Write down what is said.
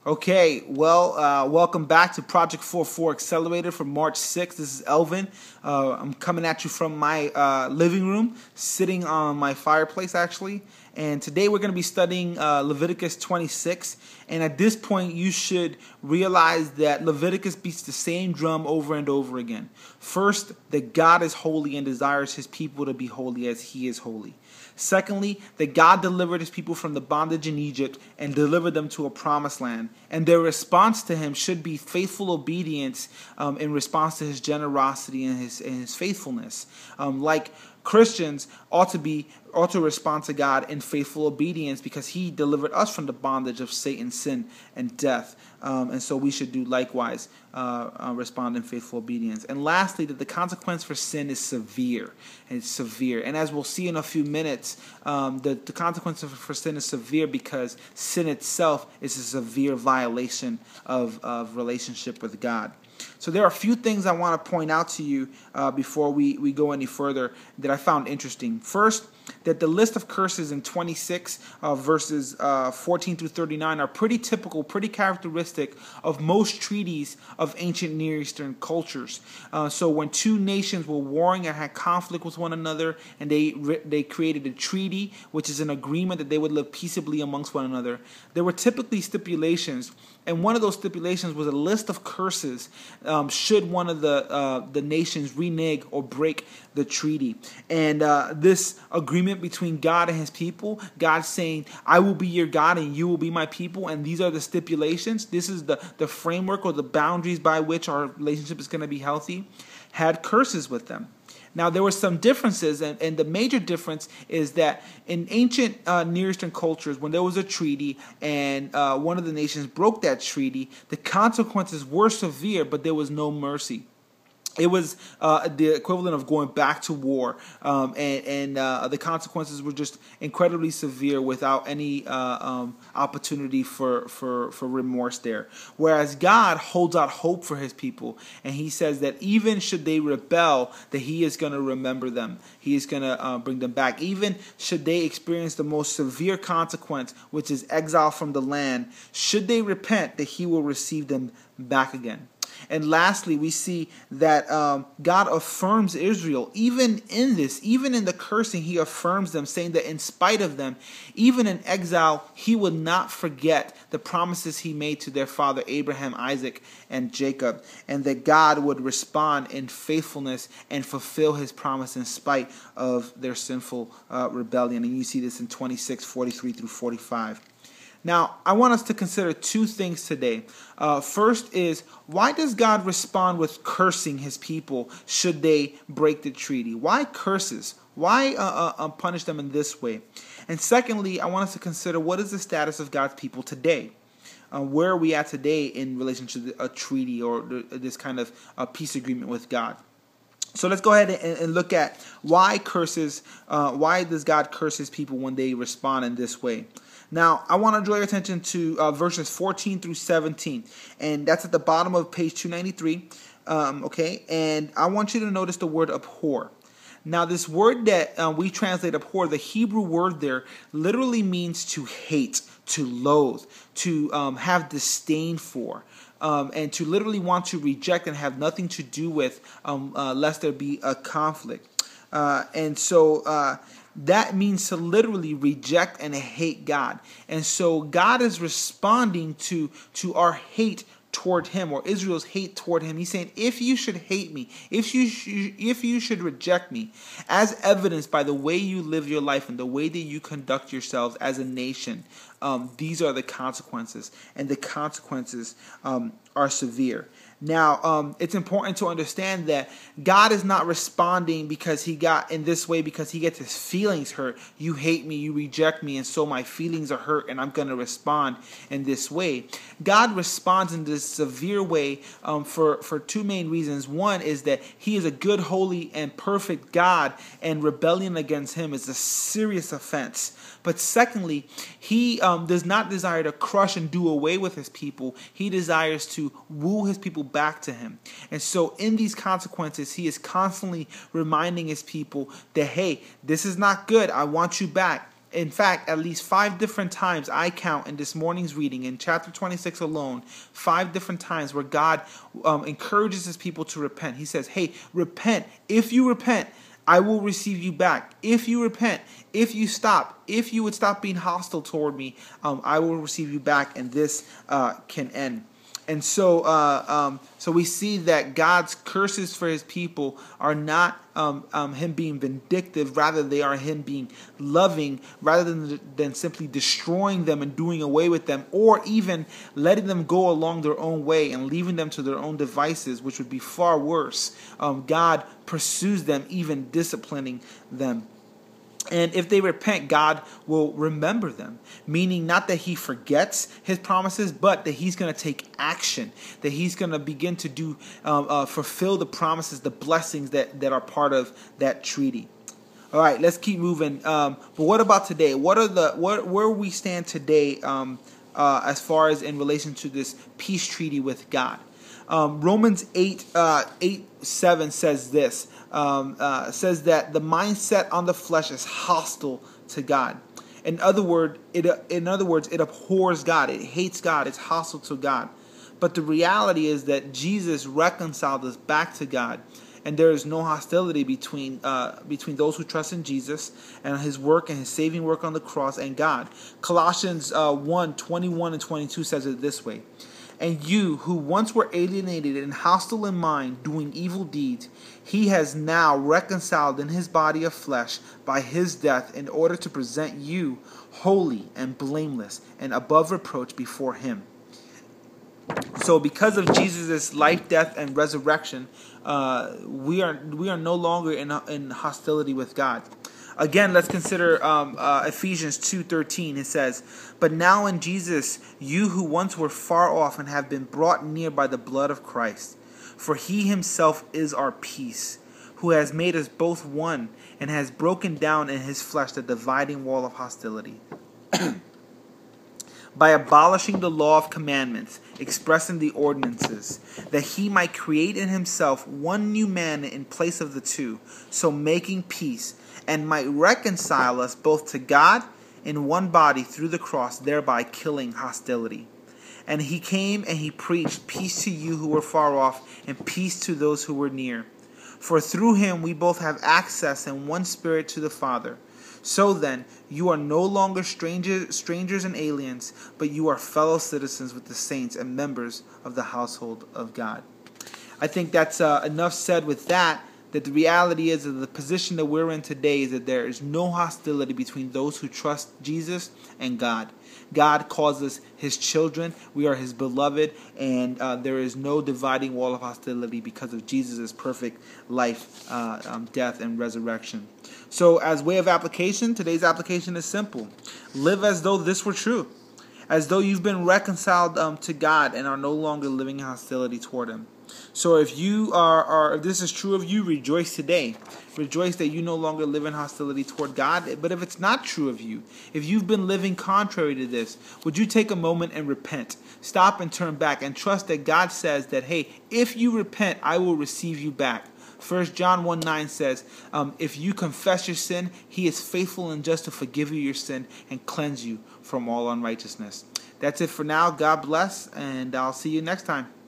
Okay, well, welcome back to Project 44 Accelerator for March 6th. This is Elvin. I'm coming at you from my living room, sitting on my fireplace, actually. And today we're going to be studying Leviticus 26. And at this point, you should realize that Leviticus beats the same drum over and over again. First, that God is holy and desires his people to be holy as he is holy. Secondly, that God delivered his people from the bondage in Egypt and delivered them to a promised land. And their response to him should be faithful obedience in response to his generosity and his faithfulness. Like Christians ought to respond to God in faithful obedience because he delivered us from the bondage of Satan, sin, and death. And so we should do likewise, respond in faithful obedience. And lastly, that the consequence for sin is severe. And it's severe. And as we'll see in a few minutes, the consequence for sin is severe because sin itself is a severe violation of relationship with God. So there are a few things I want to point out to you before we go any further that I found interesting. First, that the list of curses in 26 verses 14 through 39 are pretty typical, pretty characteristic of most treaties of ancient Near Eastern cultures. So when two nations were warring and had conflict with one another, and they created a treaty, which is an agreement that they would live peaceably amongst one another, there were typically stipulations. And one of those stipulations was a list of curses should one of the nations renege or break the treaty. And this agreement between God and his people, God saying, I will be your God and you will be my people, and these are the stipulations. This is the framework or the boundaries by which our relationship is going to be healthy, had curses with them. Now, there were some differences, and the major difference is that in ancient Near Eastern cultures, when there was a treaty and one of the nations broke that treaty, the consequences were severe, but there was no mercy. It was the equivalent of going back to war, and the consequences were just incredibly severe without any opportunity for remorse there. Whereas God holds out hope for his people, and he says that even should they rebel, that he is going to remember them. He is going to bring them back. Even should they experience the most severe consequence, which is exile from the land, should they repent, that he will receive them back again. And lastly, we see that God affirms Israel. Even in this, even in the cursing, he affirms them, saying that in spite of them, even in exile, he would not forget the promises he made to their father Abraham, Isaac, and Jacob, and that God would respond in faithfulness and fulfill his promise in spite of their sinful rebellion. And you see this in 26:43 through 45. Now, I want us to consider two things today. First is, why does God respond with cursing his people should they break the treaty? Why curses? Why punish them in this way? And secondly, I want us to consider, what is the status of God's people today? Where are we at today in relation to a treaty or this kind of peace agreement with God? So let's go ahead and look at why does God curse his people when they respond in this way? Now, I want to draw your attention to verses 14 through 17, and that's at the bottom of page 293, okay? And I want you to notice the word abhor. Now, this word that we translate abhor, the Hebrew word there, literally means to hate, to loathe, to have disdain for. And to literally want to reject and have nothing to do with lest there be a conflict. And so that means to literally reject and hate God. And so God is responding to our hate toward him, or Israel's hate toward him. He's saying, if you should hate me, if you should reject me, as evidenced by the way you live your life and the way that you conduct yourselves as a nation, these are the consequences, and the consequences are severe. Now, it's important to understand that God is not responding because he got in this way because he gets his feelings hurt. You hate me, you reject me, and so my feelings are hurt, and I'm going to respond in this way. God responds in this severe way for two main reasons. One is that he is a good, holy, and perfect God, and rebellion against him is a serious offense. But secondly, he does not desire to crush and do away with his people. He desires to woo his people back to him. And so in these consequences, he is constantly reminding his people that, hey, this is not good. I want you back. In fact, at least 5 different times I count in this morning's reading, in chapter 26 alone, 5 different times where God encourages his people to repent. He says, hey, repent. If you repent, I will receive you back. If you repent, if you would stop being hostile toward me, I will receive you back, and this can end. And so we see that God's curses for his people are not him being vindictive, rather they are him being loving, rather than simply destroying them and doing away with them, or even letting them go along their own way and leaving them to their own devices, which would be far worse. God pursues them, even disciplining them. And if they repent, God will remember them, meaning not that he forgets his promises, but that he's going to take action, that he's going to begin to do fulfill the promises, the blessings that are part of that treaty. All right, let's keep moving. But what about today? Where we stand today as far as in relation to this peace treaty with God? Romans 8:7 says this. Says that the mindset on the flesh is hostile to God. In other words, it abhors God. It hates God. It's hostile to God. But the reality is that Jesus reconciled us back to God, and there is no hostility between those who trust in Jesus and his work and his saving work on the cross and God. Colossians 1:21 and 22 says it this way. And you, who once were alienated and hostile in mind, doing evil deeds, he has now reconciled in his body of flesh by his death, in order to present you holy and blameless and above reproach before him. So because of Jesus' life, death, and resurrection, we are no longer in hostility with God. Again, let's consider Ephesians 2:13. It says, "But now in Jesus, you who once were far off and have been brought near by the blood of Christ. For he himself is our peace, who has made us both one, and has broken down in his flesh the dividing wall of hostility, by abolishing the law of commandments expressed in the ordinances, that he might create in himself one new man in place of the two, so making peace, and might reconcile us both to God in one body through the cross, thereby killing hostility. And he came and he preached peace to you who were far off, and peace to those who were near. For through him we both have access in one spirit to the Father. So then, you are no longer strangers and aliens, but you are fellow citizens with the saints and members of the household of God." I think that's enough said with that the reality is that the position that we're in today is that there is no hostility between those who trust Jesus and God. God calls us his children. We are his beloved, and there is no dividing wall of hostility because of Jesus' perfect life, death, and resurrection. So as way of application, today's application is simple. Live as though this were true, as though you've been reconciled to God and are no longer living in hostility toward him. So if if this is true of you, rejoice today. Rejoice that you no longer live in hostility toward God. But if it's not true of you, if you've been living contrary to this, would you take a moment and repent? Stop and turn back and trust that God says that, hey, if you repent, I will receive you back. 1 John 1:9 says, if you confess your sin, he is faithful and just to forgive you your sin and cleanse you from all unrighteousness. That's it for now. God bless, and I'll see you next time.